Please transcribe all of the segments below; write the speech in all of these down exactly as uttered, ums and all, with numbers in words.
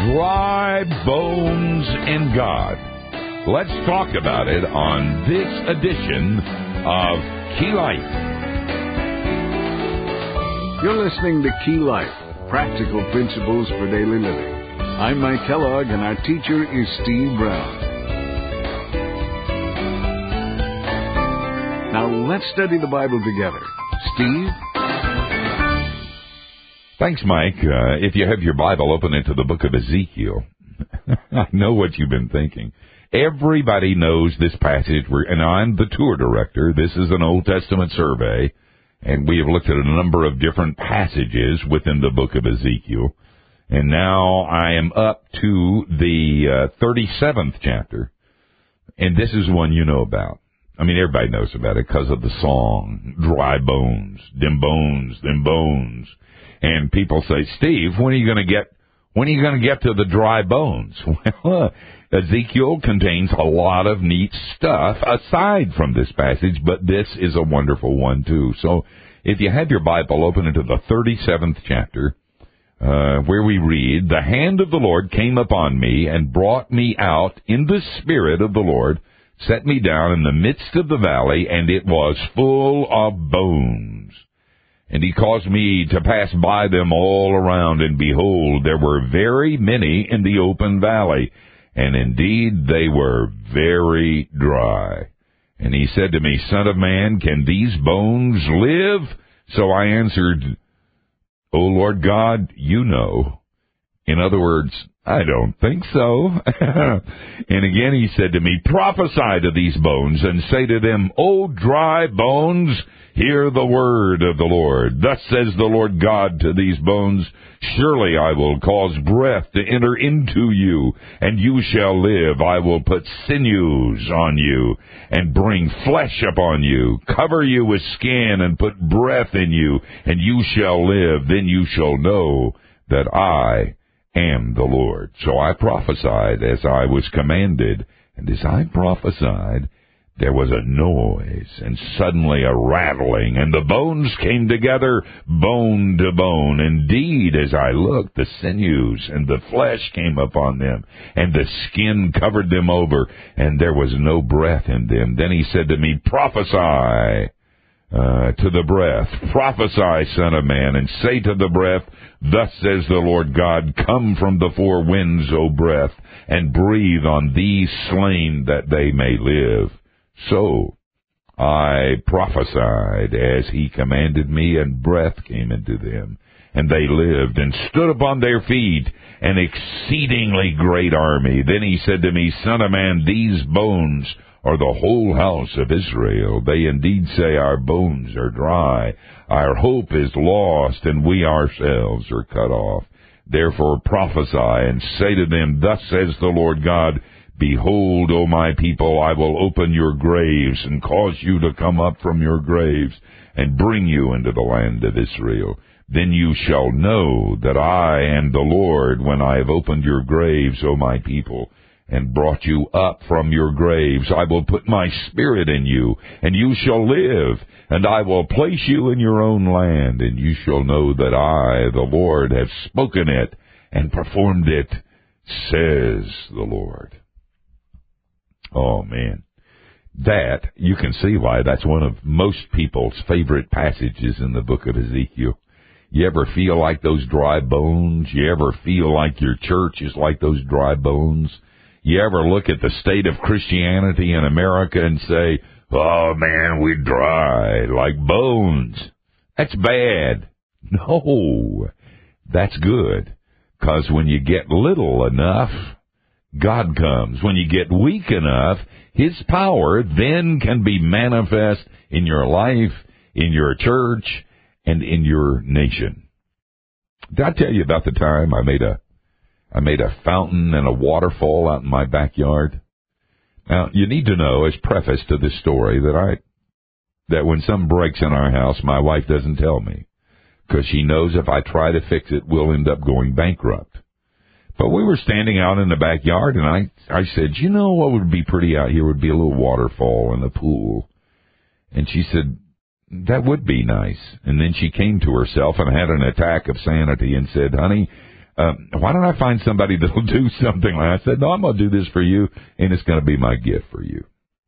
Dry bones in God. Let's talk about it on this edition of Key Life. You're listening to Key Life, Practical Principles for Daily Living. I'm Mike Kellogg, and our teacher is Steve Brown. Now let's study the Bible together. Steve? Thanks, Mike. Uh, if you have your Bible, open it to the book of Ezekiel. I know what you've been thinking. Everybody knows this passage, and I'm the tour director. This is an Old Testament survey, and we have looked at a number of different passages within the book of Ezekiel. And now I am up to the uh, thirty-seventh chapter, and this is one you know about. I mean, everybody knows about it because of the song, Dry Bones, Them Bones, Them Bones. And people say, Steve, when are you going to get, when are you going to get to the dry bones? Well, Ezekiel contains a lot of neat stuff aside from this passage, but this is a wonderful one too. So if you have your Bible, open it to the thirty-seventh chapter, uh, where we read, The hand of the Lord came upon me and brought me out in the spirit of the Lord, set me down in the midst of the valley, and it was full of bones. And he caused me to pass by them all around, and behold, there were very many in the open valley, and indeed they were very dry. And he said to me, Son of man, can these bones live? So I answered, O Lord God, you know. In other words, I don't think so. And again he said to me, Prophesy to these bones, and say to them, O dry bones, hear the word of the Lord. Thus says the Lord God to these bones, Surely I will cause breath to enter into you, and you shall live. I will put sinews on you, and bring flesh upon you, cover you with skin, and put breath in you, and you shall live. Then you shall know that I am the Lord. So I prophesied as I was commanded, and as I prophesied, there was a noise, and suddenly a rattling, and the bones came together, bone to bone. Indeed, as I looked, the sinews and the flesh came upon them, and the skin covered them over, and there was no breath in them. Then he said to me, Prophesy uh, to the breath, prophesy, son of man, and say to the breath, Thus says the Lord God, Come from the four winds, O breath, and breathe on these slain that they may live. So I prophesied as he commanded me, and breath came into them, and they lived and stood upon their feet, an exceedingly great army. Then he said to me, Son of man, these bones are the whole house of Israel. They indeed say, Our bones are dry, our hope is lost, and we ourselves are cut off. Therefore prophesy, and say to them, Thus says the Lord God, Behold, O my people, I will open your graves, and cause you to come up from your graves, and bring you into the land of Israel. Then you shall know that I am the Lord, when I have opened your graves, O my people, and brought you up from your graves. I will put my spirit in you, and you shall live, and I will place you in your own land, and you shall know that I, the Lord, have spoken it and performed it, says the Lord. Oh, man. That, you can see why that's one of most people's favorite passages in the book of Ezekiel. You ever feel like those dry bones? You ever feel like your church is like those dry bones? You ever look at the state of Christianity in America and say, Oh, man, we're dry, like bones. That's bad. No, that's good. Because when you get little enough, God comes. When you get weak enough, His power then can be manifest in your life, in your church, and in your nation. Did I tell you about the time I made a I made a fountain and a waterfall out in my backyard? Now, you need to know, as preface to this story, that I that when something breaks in our house, my wife doesn't tell me, because she knows if I try to fix it, we'll end up going bankrupt. But we were standing out in the backyard, and I, I said, you know what would be pretty out here would be a little waterfall and a pool. And she said, that would be nice. And then she came to herself and had an attack of sanity and said, honey, Um, why don't I find somebody that'll do something like that? I said, no, I'm going to do this for you, and it's going to be my gift for you.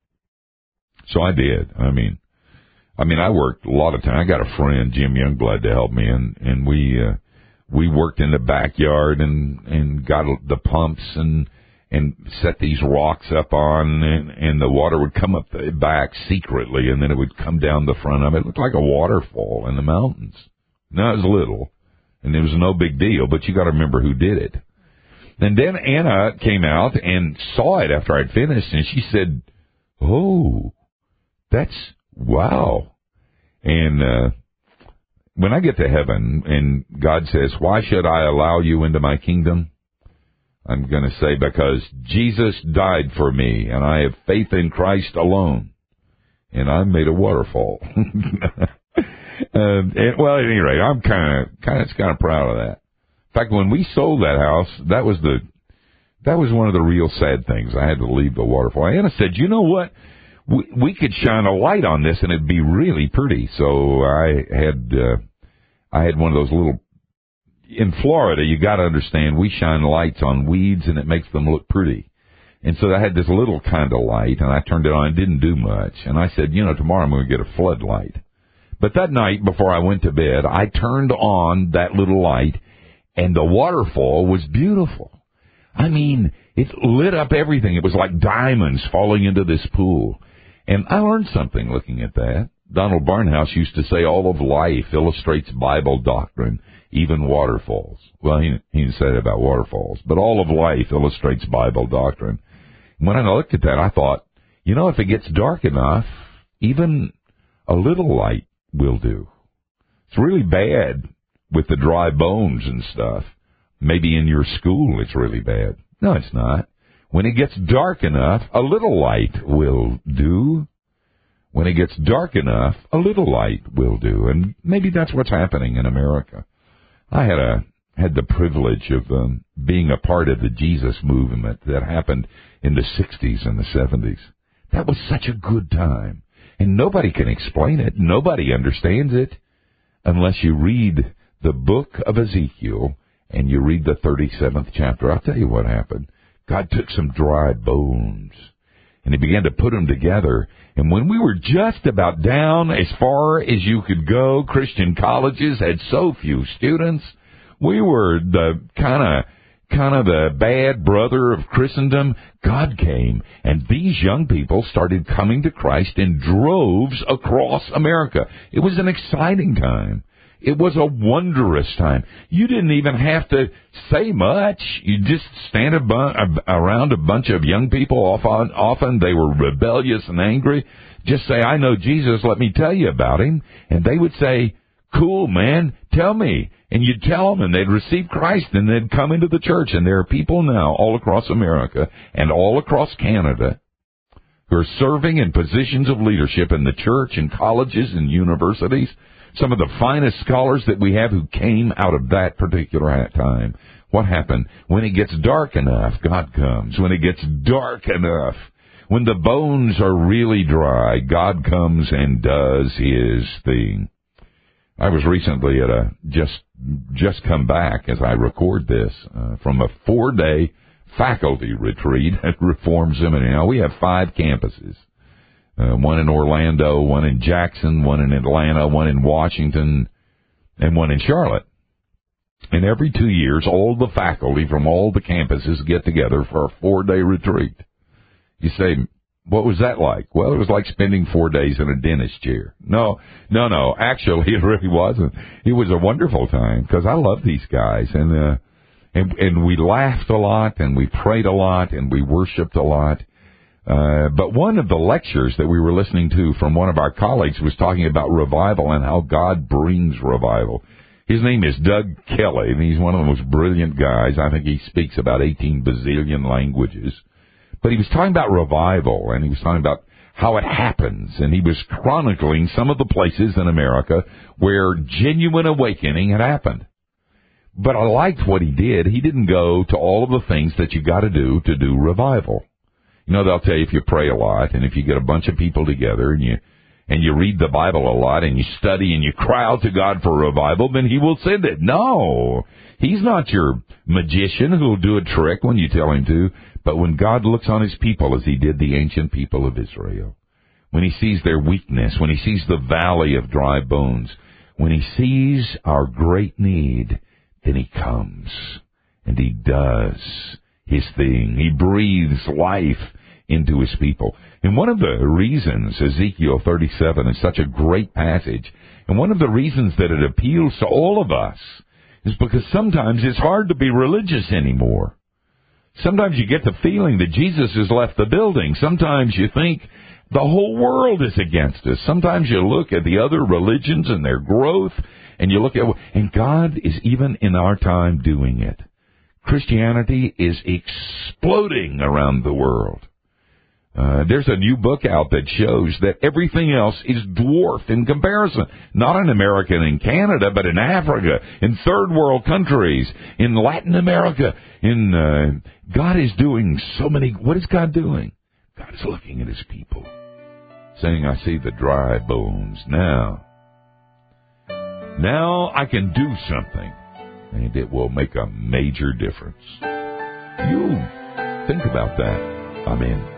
So I did. I mean, I mean, I worked a lot of time. I got a friend, Jim Youngblood, to help me, and, and we, uh, we worked in the backyard and, and got the pumps and, and set these rocks up on, and, and the water would come up the back secretly, and then it would come down the front of it. It looked like a waterfall in the mountains. Now, it was little, and it was no big deal, but you got to remember who did it. And then Anna came out and saw it after I'd finished, and she said, oh, that's, wow. And uh when I get to heaven and God says, why should I allow you into my kingdom? I'm going to say, because Jesus died for me, and I have faith in Christ alone, and I made a waterfall. uh, and, well, at any rate, I'm kind of kind of kind of proud of that. In fact, when we sold that house, that was the that was one of the real sad things. I had to leave the waterfall. Anna said, you know what? We, we could shine a light on this, and it'd be really pretty. So I had uh, I had one of those little. In Florida, you got to understand, we shine lights on weeds, and it makes them look pretty. And so I had this little kind of light, and I turned it on. It didn't do much. And I said, you know, tomorrow I'm going to get a floodlight. But that night, before I went to bed, I turned on that little light, and the waterfall was beautiful. I mean, it lit up everything. It was like diamonds falling into this pool. And I learned something looking at that. Donald Barnhouse used to say, all of life illustrates Bible doctrine, even waterfalls. Well, he, he didn't say it about waterfalls, but all of life illustrates Bible doctrine. When I looked at that, I thought, you know, if it gets dark enough, even a little light will do. It's really bad with the dry bones and stuff. Maybe in your school it's really bad. No, it's not. When it gets dark enough, a little light will do. When it gets dark enough, a little light will do. And maybe that's what's happening in America. I had a had the privilege of um, being a part of the Jesus movement that happened in the sixties and the seventies. That was such a good time. And nobody can explain it. Nobody understands it unless you read the book of Ezekiel and you read the thirty-seventh chapter. I'll tell you what happened. God took some dry bones, and he began to put them together. And when we were just about down as far as you could go, Christian colleges had so few students. We were the kind of kind of the bad brother of Christendom. God came, and these young people started coming to Christ in droves across America. It was an exciting time. It was a wondrous time. You didn't even have to say much. You just stand a bu- around a bunch of young people. Often, often they were rebellious and angry. Just say, I know Jesus, let me tell you about him. And they would say, cool, man, tell me. And you'd tell them, and they'd receive Christ, and they'd come into the church. And there are people now all across America and all across Canada who are serving in positions of leadership in the church and colleges and universities. Some of the finest scholars that we have who came out of that particular time. What happened? When it gets dark enough, God comes. When it gets dark enough, when the bones are really dry, God comes and does his thing. I was recently at a, just, just come back as I record this, uh, from a four-day faculty retreat at Reformed Seminary. Now, we have five campuses. Uh, one in Orlando, one in Jackson, one in Atlanta, one in Washington, and one in Charlotte. And every two years, all the faculty from all the campuses get together for a four-day retreat. You say, what was that like? Well, it was like spending four days in a dentist chair. No, no, no. Actually, it really wasn't. It was a wonderful time because I love these guys. And, uh, and, and we laughed a lot, and we prayed a lot, and we worshiped a lot. Uh, but one of the lectures that we were listening to from one of our colleagues was talking about revival and how God brings revival. His name is Doug Kelly, and he's one of the most brilliant guys. I think he speaks about eighteen bazillion languages. But he was talking about revival, and he was talking about how it happens, and he was chronicling some of the places in America where genuine awakening had happened. But I liked what he did. He didn't go to all of the things that you got to do to do revival. You know, they'll tell you if you pray a lot, and if you get a bunch of people together, and you and you read the Bible a lot, and you study, and you cry out to God for revival, then he will send it. No. He's not your magician who'll do a trick when you tell him to, but when God looks on his people as he did the ancient people of Israel, when he sees their weakness, when he sees the valley of dry bones, when he sees our great need, then he comes and he does his thing. He breathes life into his people. And one of the reasons Ezekiel thirty-seven is such a great passage, and one of the reasons that it appeals to all of us, is because sometimes it's hard to be religious anymore. Sometimes you get the feeling that Jesus has left the building. Sometimes you think the whole world is against us. Sometimes you look at the other religions and their growth, and you look at, and God is even in our time doing it. Christianity is exploding around the world. Uh, there's a new book out that shows that everything else is dwarfed in comparison. Not in America and in Canada, but in Africa, in third world countries, in Latin America. In uh, God is doing so many. What is God doing? God is looking at his people, saying, I see the dry bones now. Now I can do something, and it will make a major difference. You think about that. Amen.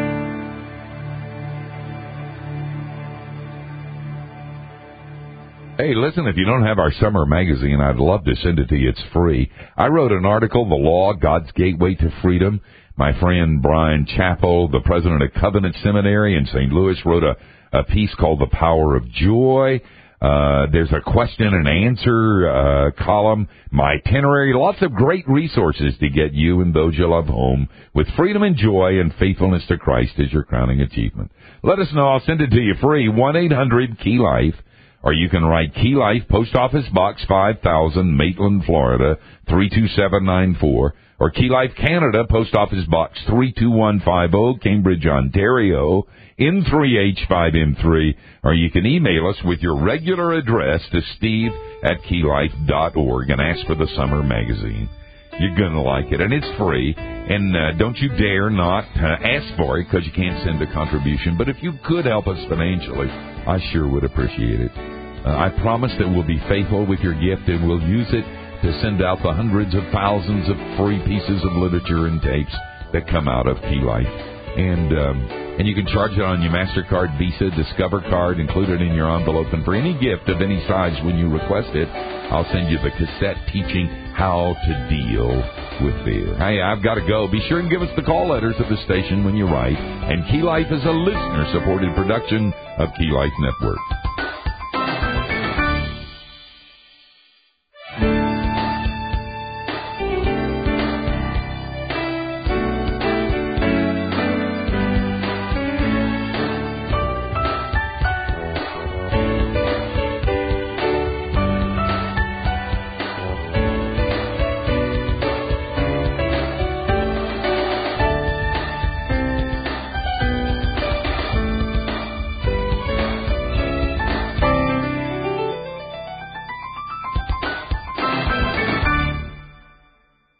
Hey, listen, if you don't have our summer magazine, I'd love to send it to you. It's free. I wrote an article, The Law, God's Gateway to Freedom. My friend Brian Chappell, the president of Covenant Seminary in Saint Louis, wrote a, a piece called The Power of Joy. Uh, there's a question and answer uh, column, my itinerary, lots of great resources to get you and those you love home with freedom and joy and faithfulness to Christ as your crowning achievement. Let us know. I'll send it to you free, one eight hundred key life. Or you can write Key Life, Post Office Box five thousand, Maitland, Florida, three two seven nine four. Or Key Life Canada, Post Office Box three two one five zero, Cambridge, Ontario, N three H five M three. Or you can email us with your regular address to steve at key life dot org and ask for the summer magazine. You're going to like it, and it's free. And uh, don't you dare not uh, ask for it because you can't send a contribution. But if you could help us financially, I sure would appreciate it. Uh, I promise that we'll be faithful with your gift, and we'll use it to send out the hundreds of thousands of free pieces of literature and tapes that come out of Key Life. And um, and you can charge it on your MasterCard, Visa, Discover card, include it in your envelope. And for any gift of any size when you request it, I'll send you the cassette teaching how to deal with fear. Hey, I've got to go. Be sure and give us the call letters of the station when you write. And Key Life is a listener-supported production of Key Life Network.